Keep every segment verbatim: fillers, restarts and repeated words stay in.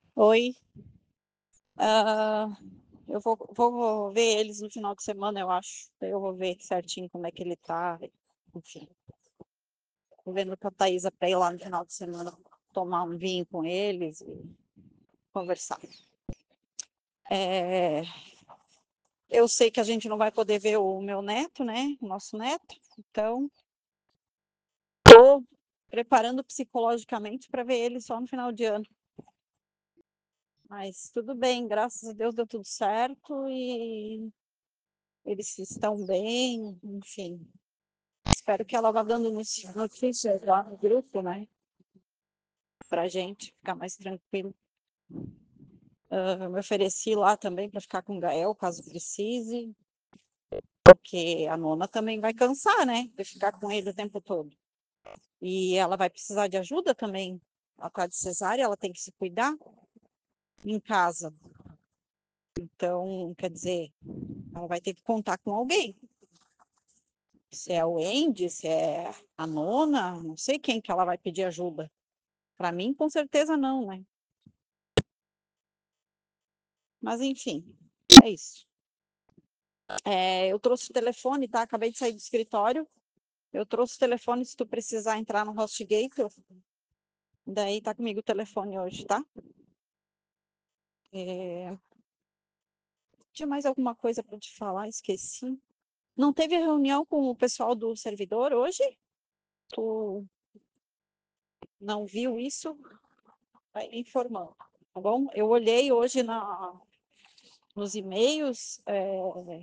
Oi. Ah, eu vou, vou ver eles no final de semana, eu acho. Daí eu vou ver certinho como é que ele tá. Enfim, tô vendo com a Thaisa para ir lá no final de semana tomar um vinho com eles e conversar. É, eu sei que a gente não vai poder ver o meu neto, né? O nosso neto. Então, tô preparando psicologicamente para ver ele só no final de ano. Mas tudo bem, graças a Deus deu tudo certo e eles estão bem, enfim. Espero que ela vá dando notícias lá no grupo, né? Pra gente ficar mais tranquilo. Uh, eu me ofereci lá também para ficar com o Gael, caso precise, porque a nona também vai cansar, né? De ficar com ele o tempo todo. E ela vai precisar de ajuda também. Ela está de cesárea, ela tem que se cuidar em casa. Então, quer dizer, ela vai ter que contar com alguém. Se é o Andy, se é a nona, não sei quem que ela vai pedir ajuda. Para mim, com certeza não, né? Mas enfim, é isso. É, eu trouxe o telefone, tá? Acabei de sair do escritório. Eu trouxe o telefone se tu precisar entrar no HostGator. Daí tá comigo o telefone hoje, tá? É, tinha mais alguma coisa para te falar? Esqueci. Não teve reunião com o pessoal do servidor hoje? Tu não viu isso? Vai me informando, tá bom? Eu olhei hoje na, nos e-mails, é,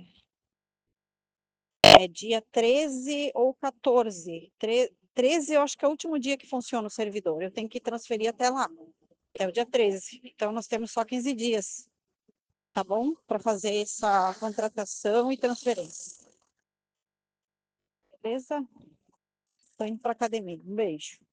é dia treze ou quatorze. Tre- treze, eu acho que é o último dia que funciona o servidor. Eu tenho que transferir até lá. É o dia treze. Então, nós temos só quinze dias, tá bom? Para fazer essa contratação e transferência. Beleza? Estou indo para academia. Um beijo.